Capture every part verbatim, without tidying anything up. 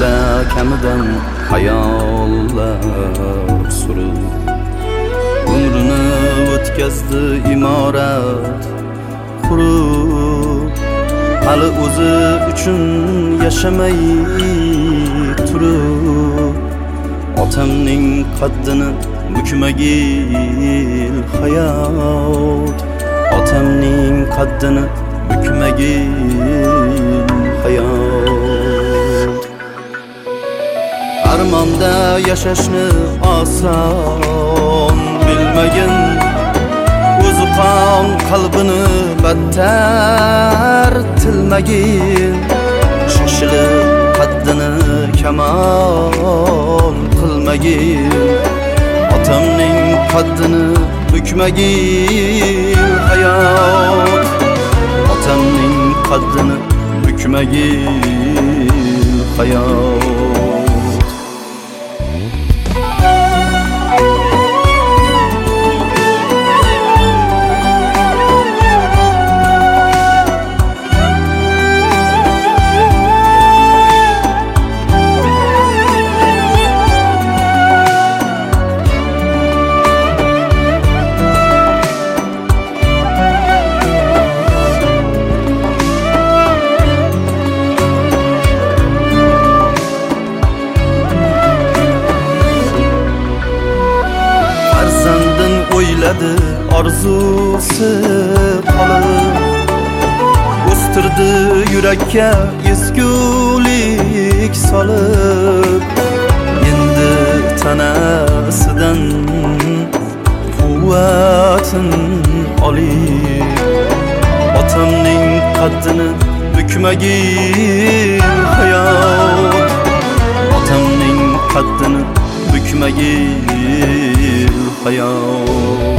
ko'zimda kamidan hayollar surib, umrini o'tkazdi imorat qurib, hali o'zi uchun yashamay turib, otamning qaddini bukmagil hayot, otamning qaddini bukmagil hayot. Armonda yashashni oson bilmagan, o'zi qon qalbini battar tilmagin, shoshilib qaddini kamol qilmagin, otamning qaddini bukmagil hayot, otamning qaddini bukmagil hayot. O'yladi orzusi qolib, o'stirdi yurakka ezgulik solib, endi tanasidan quvvatin olib, otamning qaddini bukmagil hayot, otamning qaddini bukmagil hayot.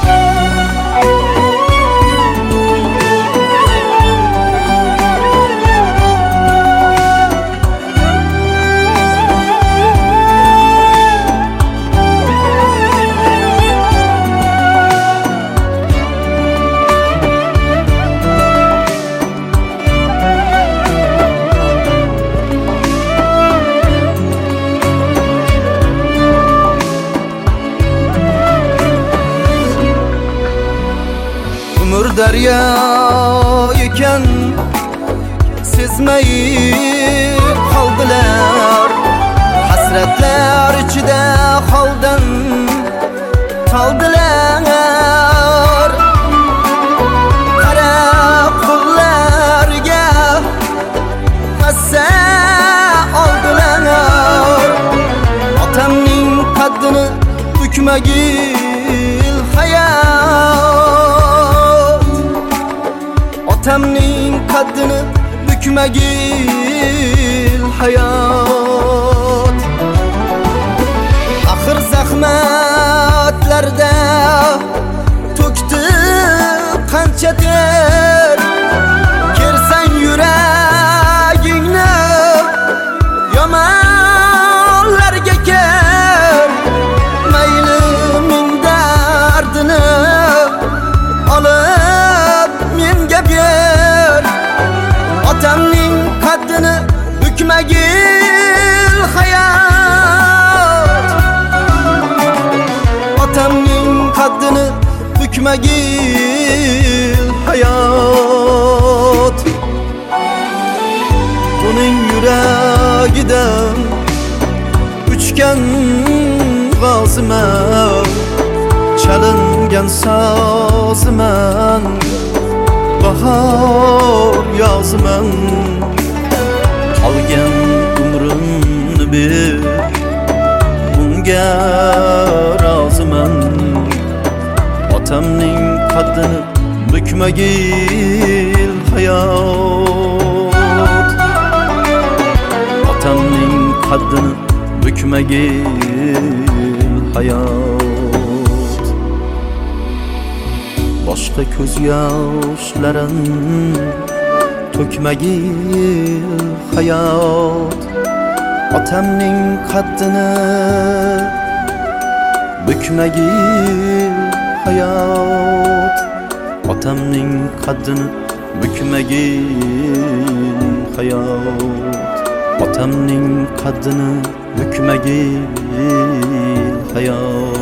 Umr daryo ekan, sezmay qoldilar, hasratlar ichida holdan qoldilar. Qara qo'llarga hassa oldilar, otamning qaddini bukmagil hayot, otamning qaddini bukmagil hayot. Axir zahmatlarda to'kdi qancha ter, kersang yuragingni yomonlarga ker, mayli ming dardini olib menga ber, otamning qaddini bukmagil hayot, otamning qaddini bukmagil hayot. Uning yuragidan uchgan g'oziman, chalingan soziman, bahor yoziman, qolgan umrimni ber, bunga roziman, otamning qaddini bukmagil hayot, otamning qaddini bukmagil hayot. Boshqa ko'z yoshlarin to'kmagil hayot, otamning qaddini bukmagil hayot, otamning qaddini bukmagil hayot. otamning qaddini bukmagil hayot.